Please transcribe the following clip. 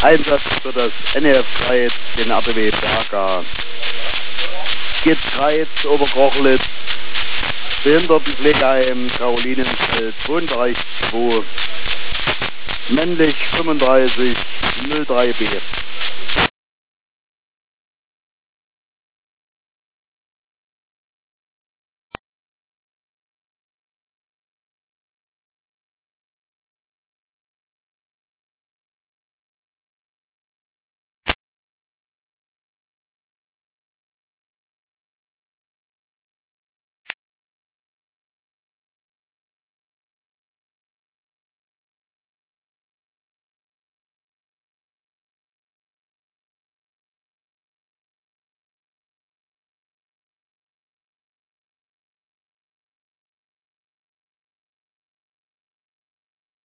Einsatz für das NEF Kreiz, den RTW Berga. GIZ Kreiz, Oberkrochlitz, Behindertenpflegeheim Karolinenfeld, Wohnbereich 2, männlich 35, 03B.